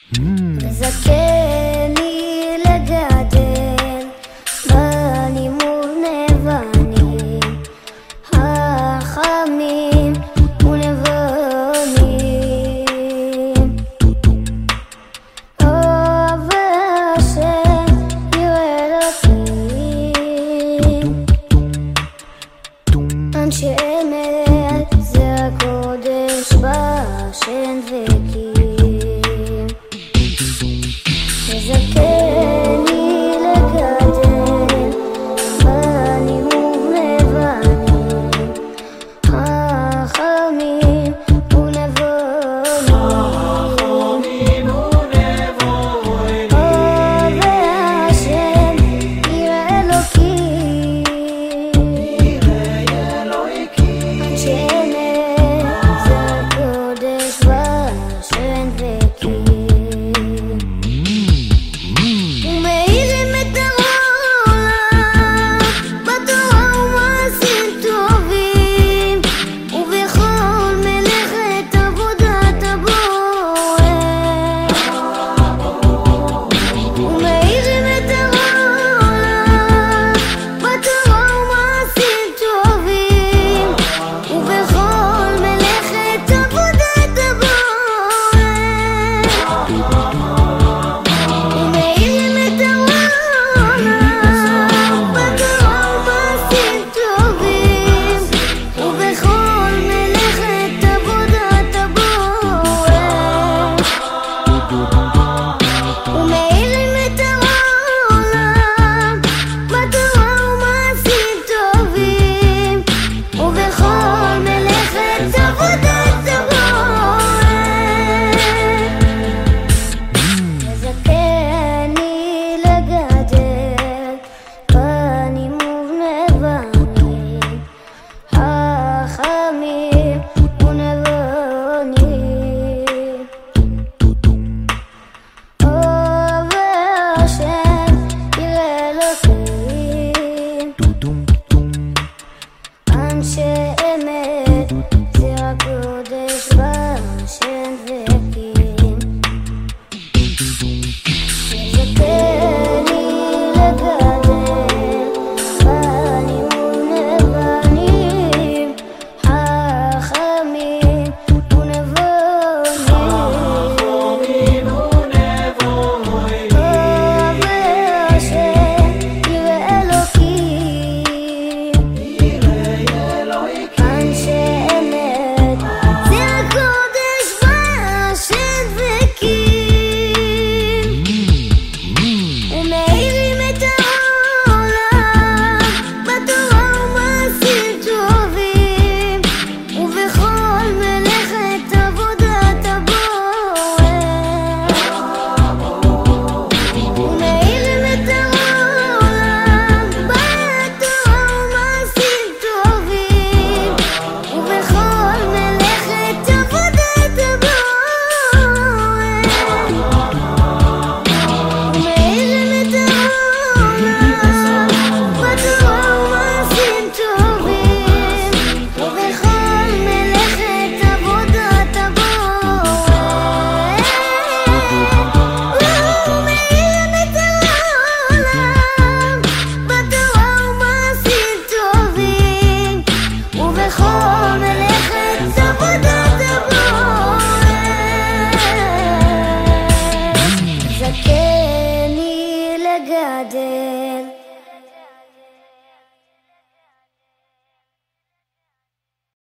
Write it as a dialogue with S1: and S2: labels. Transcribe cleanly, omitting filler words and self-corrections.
S1: וזכני לגדל בנים ובנבנים, חכמים ונבונים. אוהב השם יראה אלוקים, אנשי אמת זה הקודש בשן וקים. וזכני לגדל בנים ובנבנים, חכמים ונבונים. אוהב השם יראה אלוקים, אנשי אמת זה הקודש בשן וקים. אנשי אמת זה הקודש בשן וקים. וזכני לגדל בנים ובנבנים, חכמים ונבונים. אוהב השם יראה אלוקים, אנשי אמת זה הקודש בשן וקים. ומאירים את העולם בתורה ומעשים טובים, ובכל מלאכת עבודת הבורא. ומאירים את העולם בתורה ומעשים טובים, ובכל מלאכת עבודת הבורא. ומאירים את העולם בתורה ומעשים טובים, ובכל מלאכת עבודת הבורא. ומאירים את העולם בתורה ומעשים טובים, ובכל מלאכת עבודת הבורא. זכני לגדל